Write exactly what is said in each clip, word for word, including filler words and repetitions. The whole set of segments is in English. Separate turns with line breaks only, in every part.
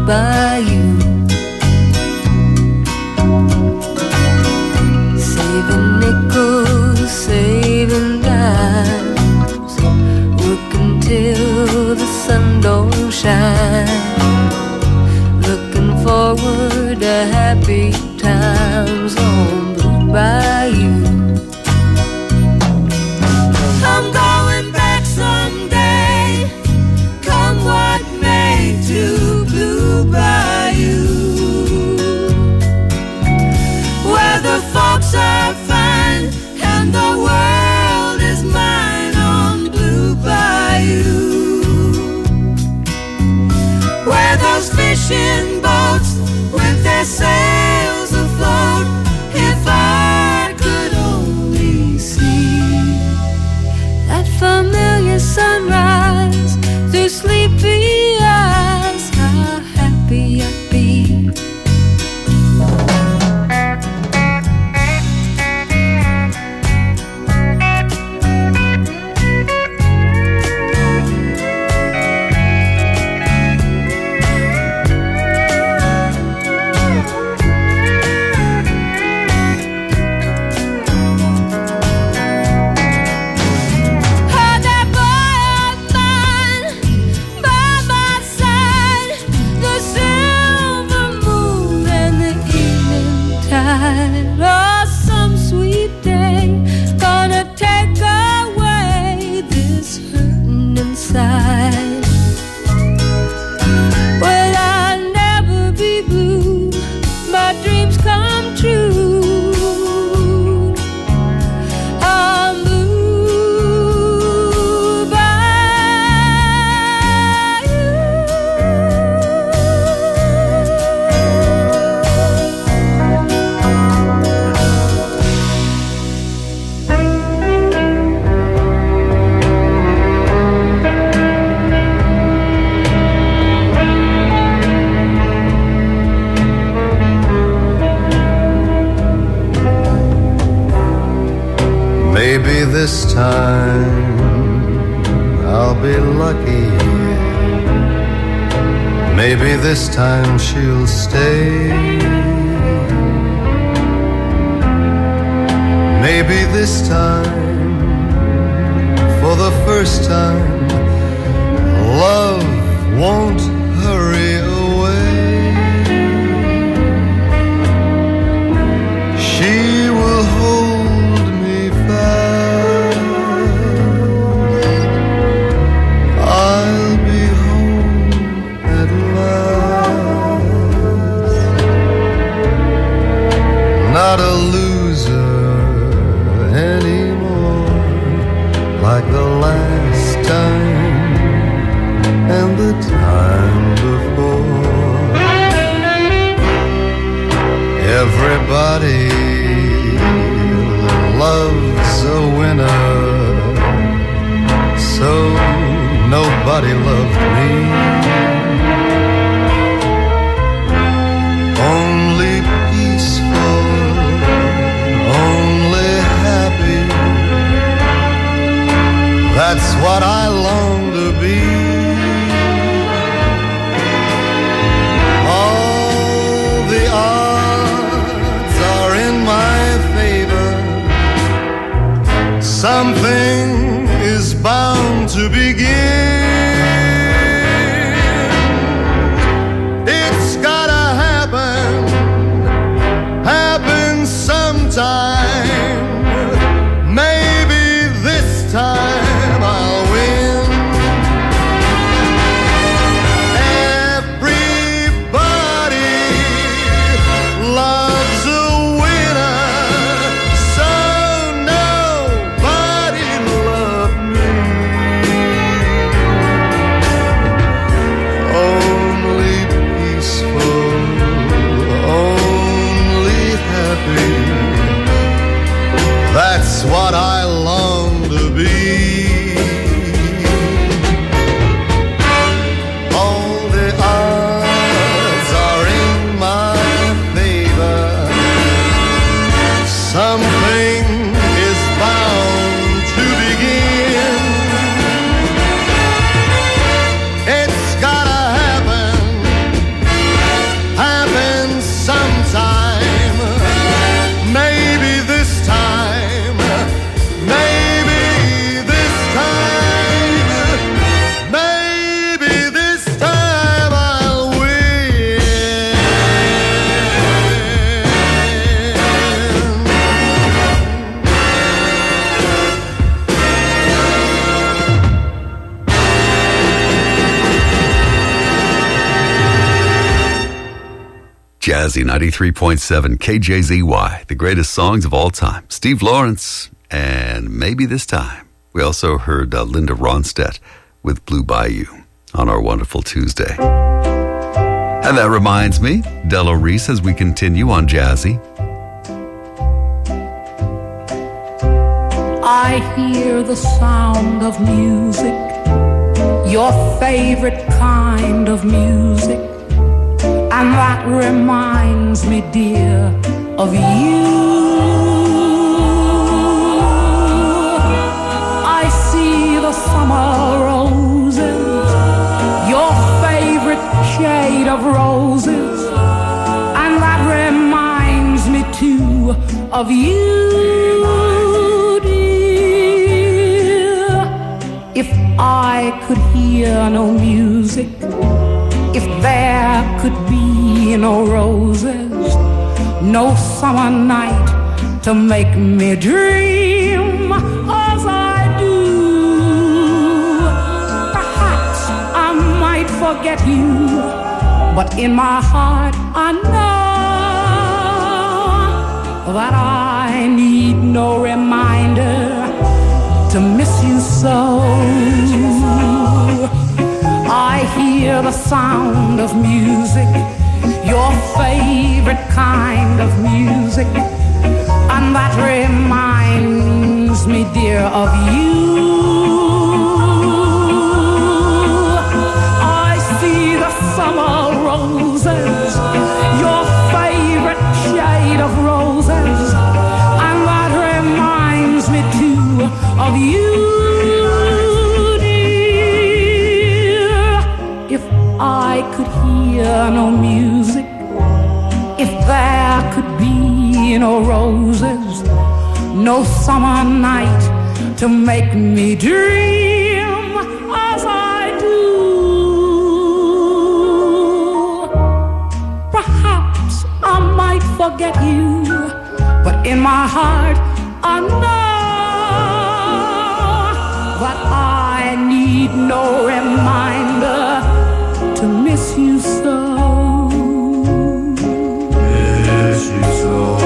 bayou. Saving nickels, saving dimes, working till the sun don't shine, looking forward to happy times on Blue Bayou. I'm going back someday, come what may, to Blue Bayou, where the folks are fine and the world is mine on Blue Bayou, where those fishing boats with their sails afloat, if I could only see that familiar sunrise through sleepy eyes, how happy I'd be.
This time I'll be lucky. Maybe this time she'll stay. Maybe this time, for the first time, love won't hurry away. She will hold me fast. I'll be home at last. Not a loser anymore, like the last time and the time before. Everybody loves a winner, so nobody loved me. Only peaceful, only happy, that's what I long to be. All the odds are in my favor. Something is bound to begin. It's gotta happen, happen sometime. Maybe this time I'll win. Everybody loves a winner, so nobody
Jazzy ninety-three point seven K J Z Y, the greatest songs of all time. Steve Lawrence, and Maybe This Time. We also heard uh, Linda Ronstadt with Blue Bayou on our wonderful Tuesday. And that reminds me, Della Reese, as we continue on Jazzy.
I hear the sound of music, your favorite kind of music, and that reminds me, dear, of you. I see the summer roses, your favorite shade of roses, and that reminds me too of you, dear. If I could hear no music, if there could be no roses, no summer night to make me dream as I do, perhaps I might forget you, but in my heart I know that I need no reminder to miss you so. I hear the sound of music, your favorite kind of music, and that reminds me, dear, of you. I see the summer roses, your favorite shade of roses, and that reminds me too of you. I could hear no music, if there could be no roses, no summer night to make me dream as I do. Perhaps I might forget you, but in my heart I know that I need no reminder to miss you so. Miss you so.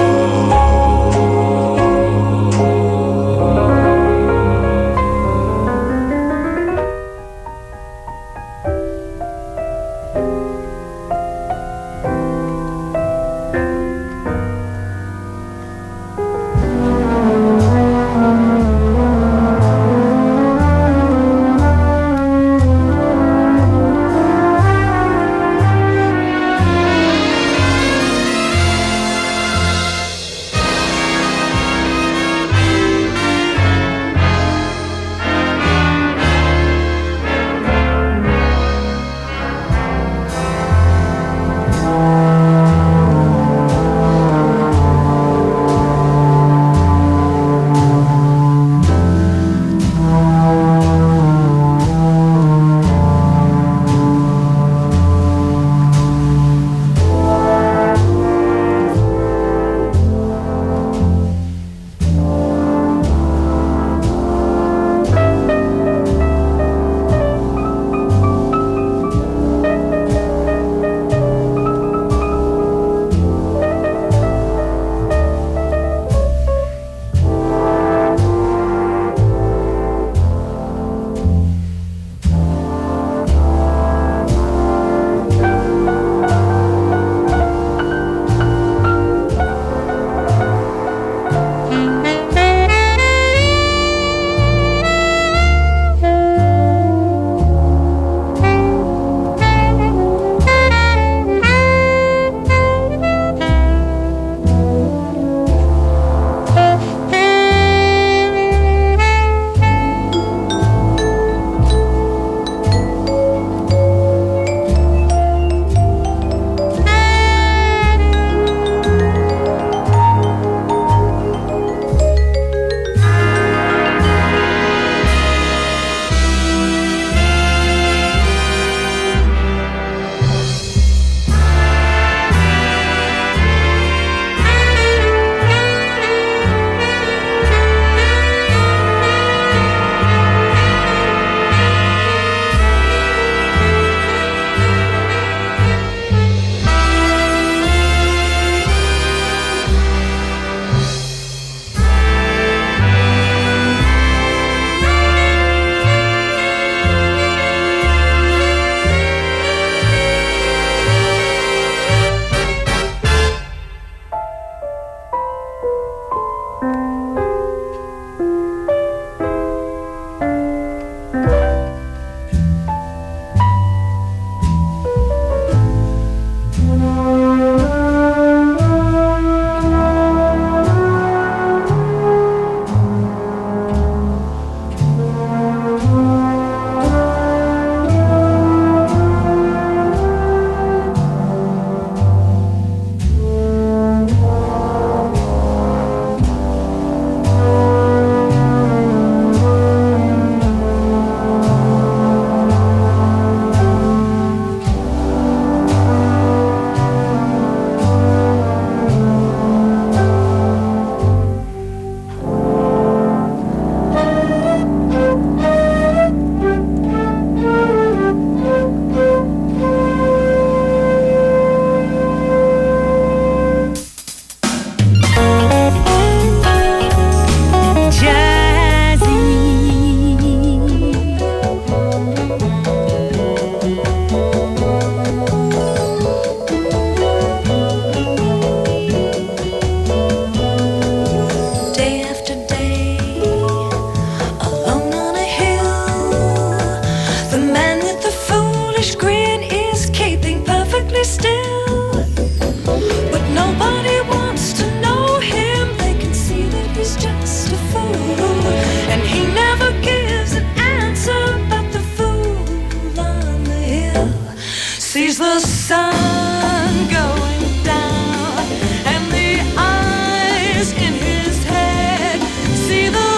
sees the sun going down, and the eyes in his head see the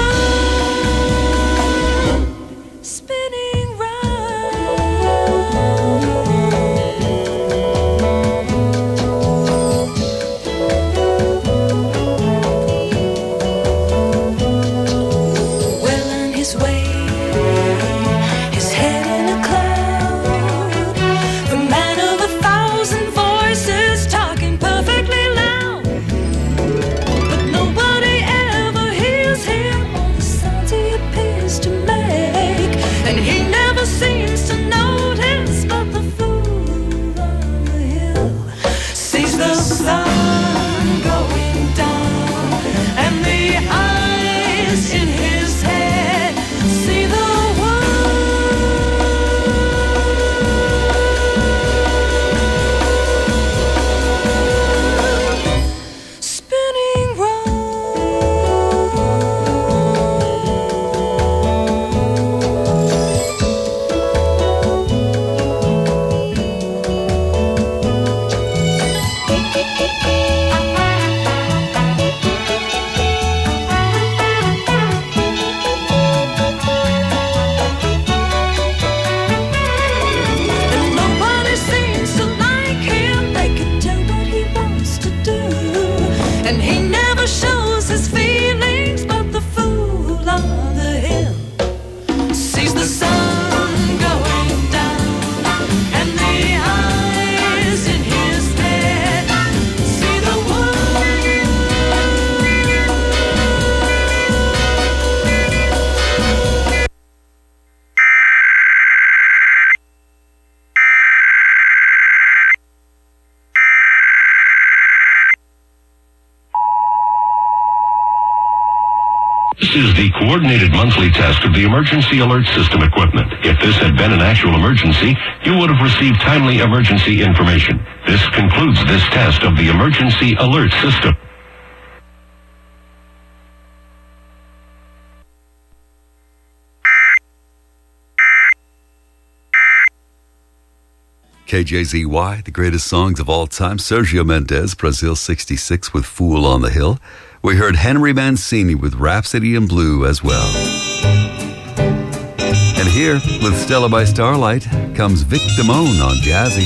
world spinning well on his way.
This is the coordinated monthly test of the emergency alert system equipment. If this had been an actual emergency, you would have received timely emergency information. This concludes this test of the emergency alert system.
K J Z Y, the greatest songs of all time. Sergio Mendes, Brazil sixty-six with Fool on the Hill. We heard Henry Mancini with Rhapsody in Blue as well. And here, with Stella by Starlight, comes Vic Damone on Jazzy.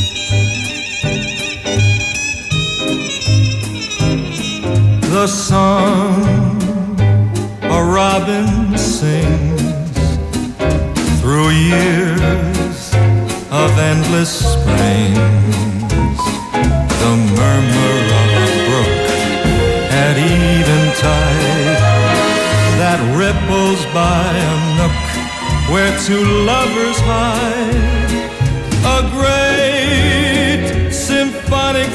The song a robin sings through years of endless springs, the murmur of a brook at eventide that ripples by a nook where two lovers hide, a great symphonic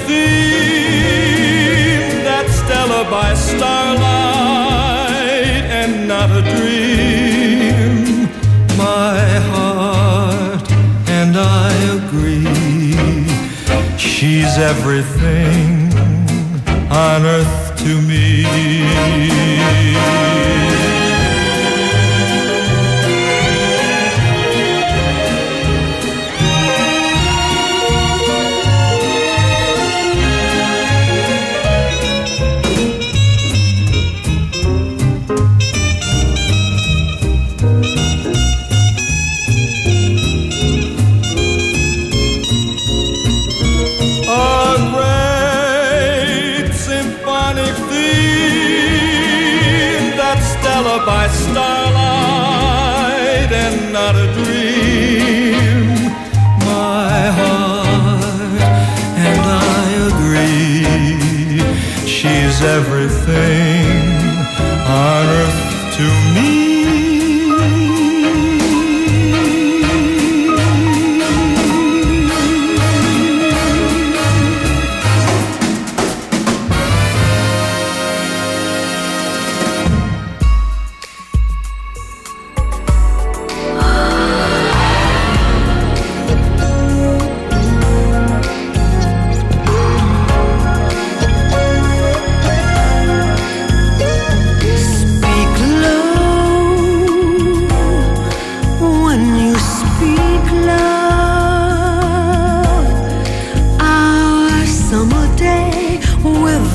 theme, that Stella by starlight and not a dream. My heart and I agree, she's everything on earth to me. By starlight and not a dream, my heart and I agree, she's everything on earth to me.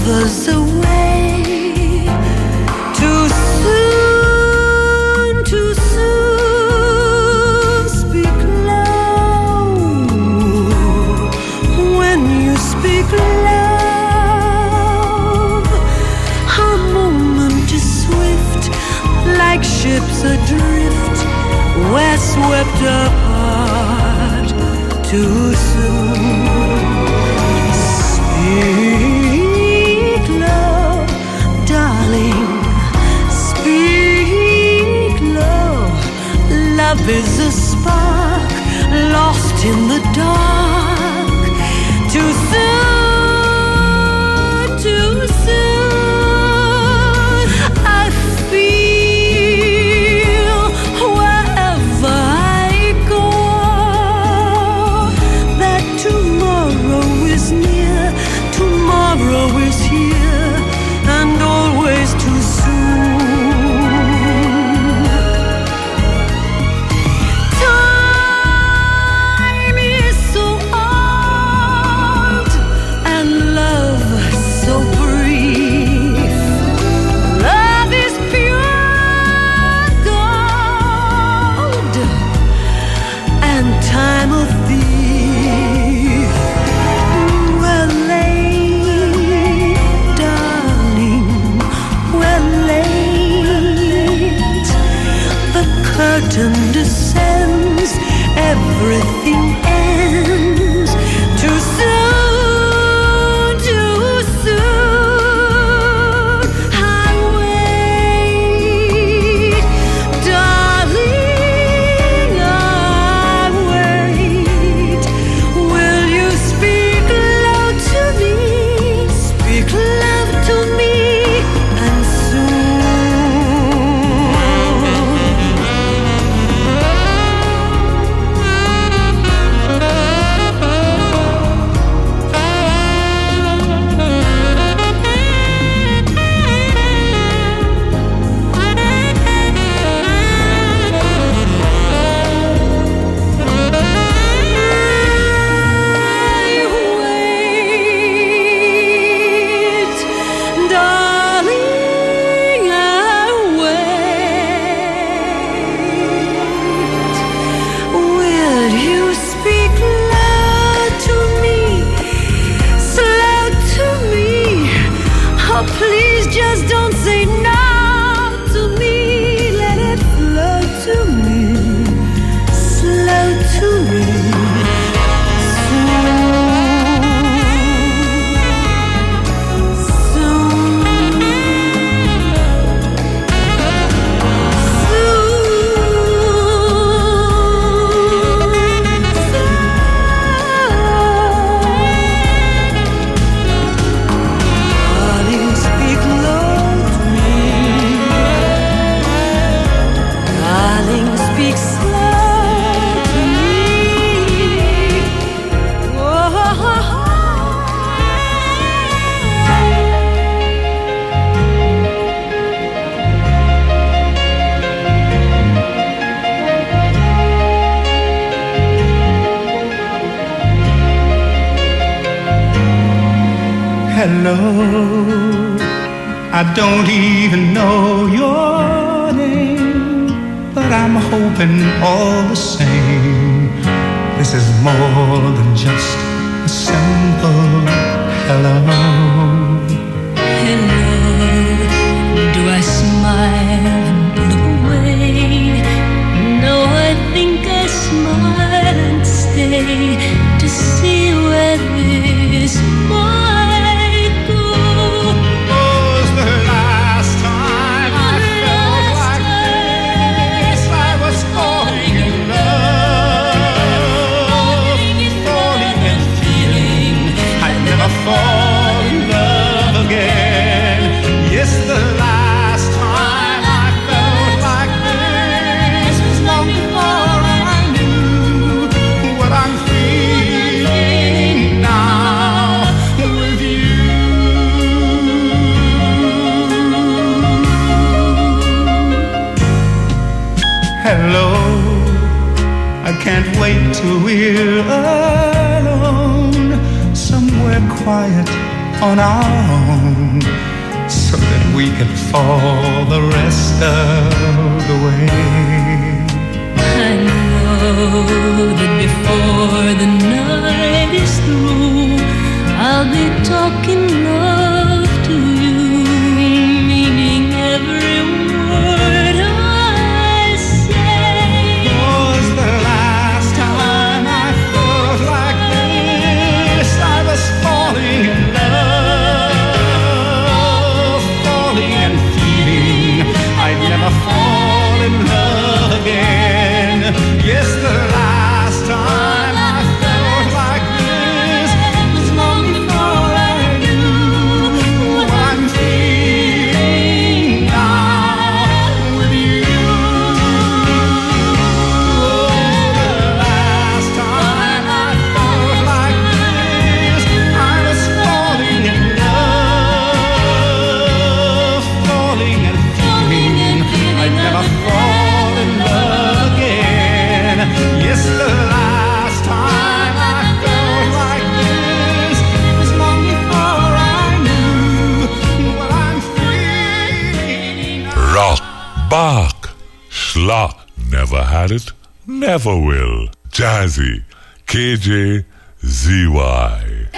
lovers away. Too soon, too soon. Speak low when you speak love. A moment is swift, like ships adrift. We're swept apart too soon. Speak low, darling. Speak low. Love is a spark lost in the dark. Too soon, too soon. I feel wherever I go that tomorrow is near, tomorrow is here, and always too soon. Time is so old and love so brief. Love is pure gold and time a thief. We're late, darling, we're late. The curtain descends, everything ends. Too soon, too soon. I wait, darling, I wait. Will you speak low to me? Speak love to me, and please just don't say no to me. Let it flow to me, slow to me. Darling, speak low to me. Darling, speak slow to me.
Hello, I don't even know your name, but I'm hoping all the same. This is more than just a simple hello.
Hello, do I smile and look away? No, I think I smile and stay to see where this might go.
Was the last time I felt like this? I was falling in love, falling and feeling I'd never fall in love again. Yes, the last time I felt like this was long before I knew what I'm feeling now with you. Hello, I can't wait till we're alone, somewhere quiet on our own, so that we can fall the rest of the way.
I know that before the night is through, I'll be talking love to you, meaning every word I say.
Was the last time I felt like this, I was falling in love, falling and feeling I'd never fall in love again. Yes, the last time I felt like this was long before I knew what I'm feeling now with you. Oh, the last time I felt like this, I was falling in love, falling and feeling I'd never fall in love again. Yes, the last time I felt like this was long before I knew what I'm feeling now.
Rock, Bach, Schlock, never had it, never will. Jazzy, K J Z Y.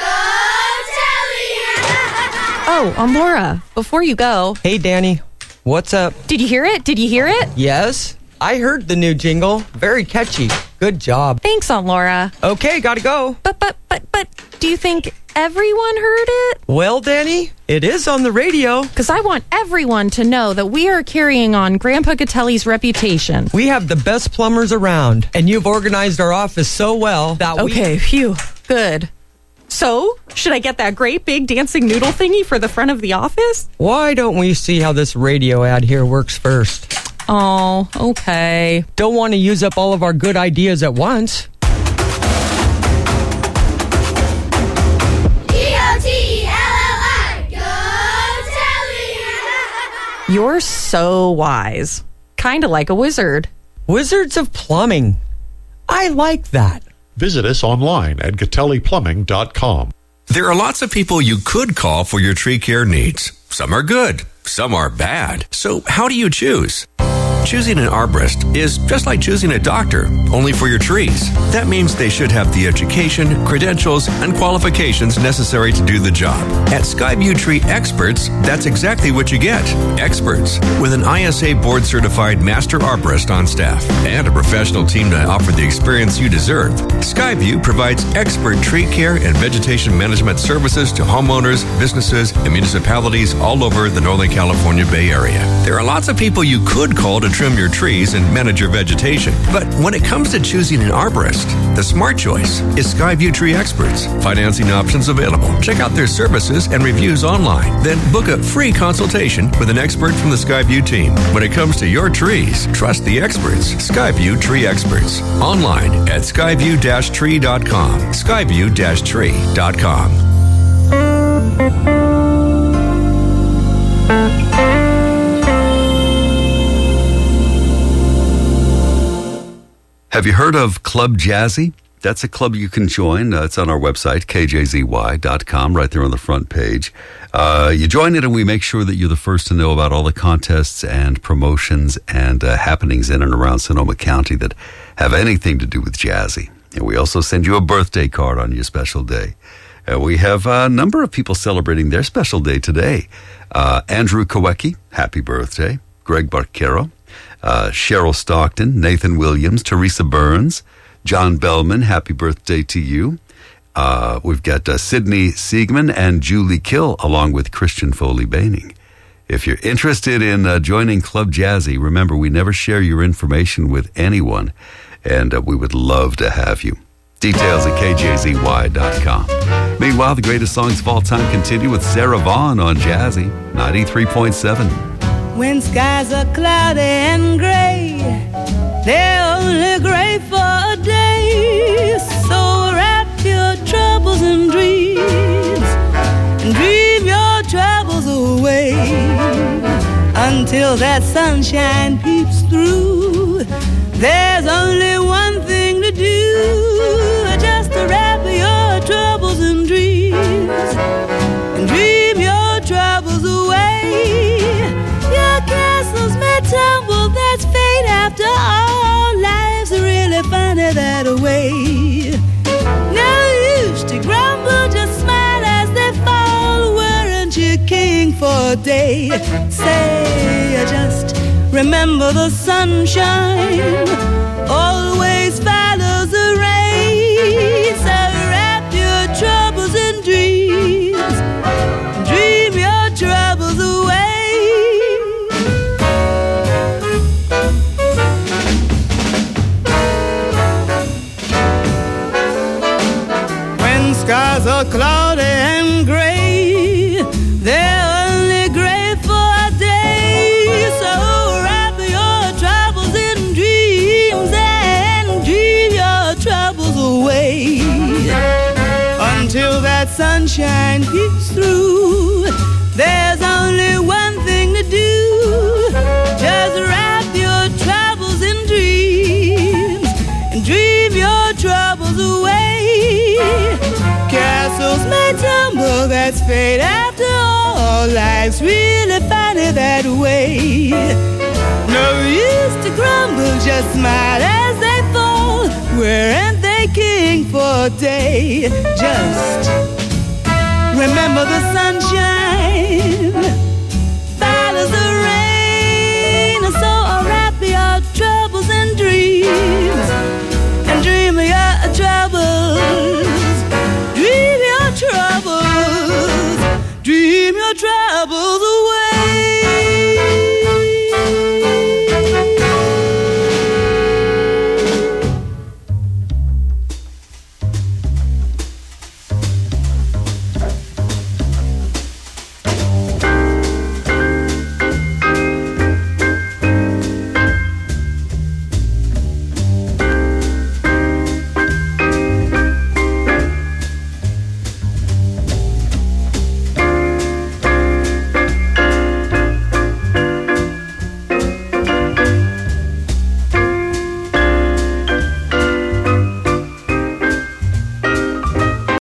Oh, I'm Laura. Before you go,
Hey, Danny. What's up?
did you hear it? Did you hear it?
Yes, I heard the new jingle. Very catchy. Good job.
Thanks, Aunt Laura.
Okay, gotta go.
But, but, but, but, do you think everyone heard it?
Well, Danny, it is on the radio.
Because I want everyone to know that we are carrying on Grandpa Gatelli's reputation.
We have the best plumbers around, and you've organized our office so well that we...
Okay, phew, good. So, should I get that great big dancing noodle thingy for the front of the office?
Why don't we see how this radio ad here works first?
Oh, okay.
Don't want to use up all of our good ideas at once.
You're so wise. Kind of like a wizard.
Wizards of Plumbing. I like that.
Visit us online at gatelli plumbing dot com.
There are lots of people you could call for your tree care needs. Some are good, some are bad. So how do you choose? Choosing an arborist is just like choosing a doctor, only for your trees. That means they should have the education, credentials, and qualifications necessary to do the job. At Skyview Tree Experts, that's exactly what you get. Experts with an I S A board-certified master arborist on staff and a professional team to offer the experience you deserve. Skyview provides expert tree care and vegetation management services to homeowners, businesses, and municipalities all over the Northern California Bay Area. There are lots of people you could call to trim your trees and manage your vegetation. But when it comes to choosing an arborist, the smart choice is Skyview Tree Experts. Financing options available. Check out their services and reviews online. Then book a free consultation with an expert from the Skyview team. When it comes to your trees, trust the experts. Skyview Tree Experts. Online at skyview dash tree dot com. skyview dash tree dot com.
Have you heard of Club Jazzy? That's a club you can join. Uh, it's on our website, k j z y dot com, right there on the front page. Uh, you join it and we make sure that you're the first to know about all the contests and promotions and uh, happenings in and around Sonoma County that have anything to do with Jazzy. And we also send you a birthday card on your special day. Uh, we have a number of people celebrating their special day today. Uh, Andrew Kowecki, happy birthday. Greg Barquero. Uh, Cheryl Stockton, Nathan Williams, Teresa Burns, John Bellman, happy birthday to you. Uh, we've got uh, Sydney Siegman and Julie Kill, along with Christian Foley Baining. If you're interested in uh, joining Club Jazzy, remember we never share your information with anyone, and uh, we would love to have you. Details at k j z y dot com. Meanwhile, the greatest songs of all time continue with Sarah Vaughan on Jazzy ninety-three point seven.
When skies are cloudy and gray, they're only gray for a day. So wrap your troubles in dreams and dream your troubles away until that sunshine peeps through. There's only one thing to do, just to wrap your troubles in dreams and dream for a day. Say, just remember the sunshine always follows the rain. So wrap your troubles in dreams, dream your troubles away. When skies are cloudy and gray, they're only gray for a day. So wrap your troubles in dreams and dream your troubles away. Until that sunshine peeks through, there's only one thing to do. Just wrap your troubles in dreams and dream your troubles away. Castles may tumble, that's fate after all. Life's really funny that way. No use to grumble, just smile as they fall. Weren't they king for a day? Just remember the sunshine